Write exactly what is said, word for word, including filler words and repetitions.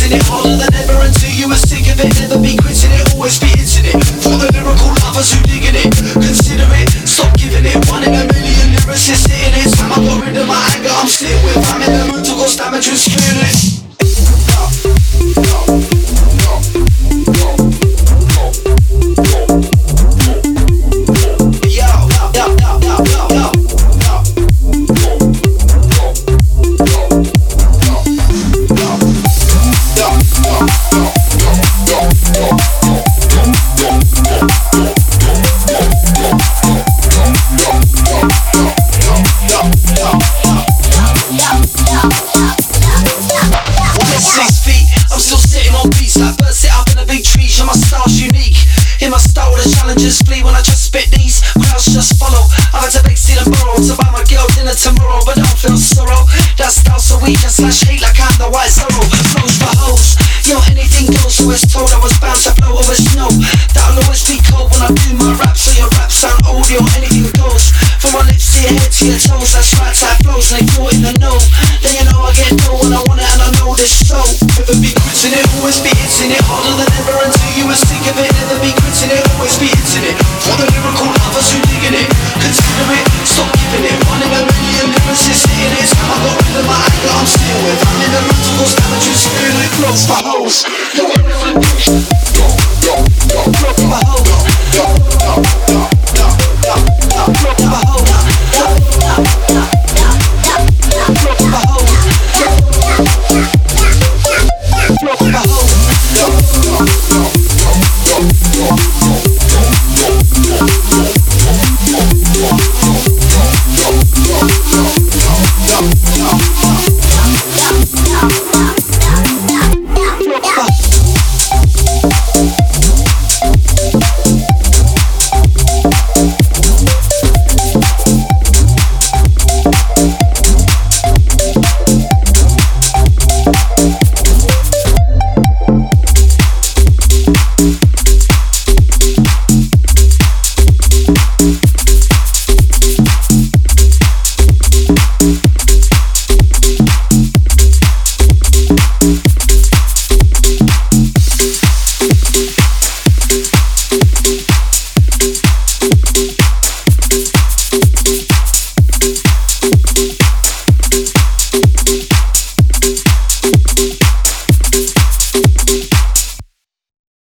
quitting it harder than ever until you were sick of it. Never be quitting it, always be hitting it. For the lyrical lovers who digging it, consider it, stop giving it. One in a million lyricists sitting it. Time I got rid of my anger, I'm sitting with. I'm in the mood to cause damage and scream it. Challenges flee when I just spit these. Crowds just follow. I've had to beg, steal and borrow to buy my girl dinner tomorrow, but don't feel sorrow. That style so weak and slash hate like I'm the white sorrow. Flows for hoes, yo, anything goes. So it's told I was bound to blow over snow. That'll always be cold when I do my rap. So your rap sound old, yo, anything goes. From my lips to your head to your toes. That's right, type flows and they thought in the know. Then you know I get no when I want it and I know this so. Never be quitting it, always be hitting it harder than ever until you were sick of it. Never be quitting it, always be hitting it. For the lyrical lovers who digging it, consider it, stop giving it. One in a million lyricists hitting it. Time I got rid of my anger, I'm still with. I'm in the mood to cause damage and spirit. Flows for hoes.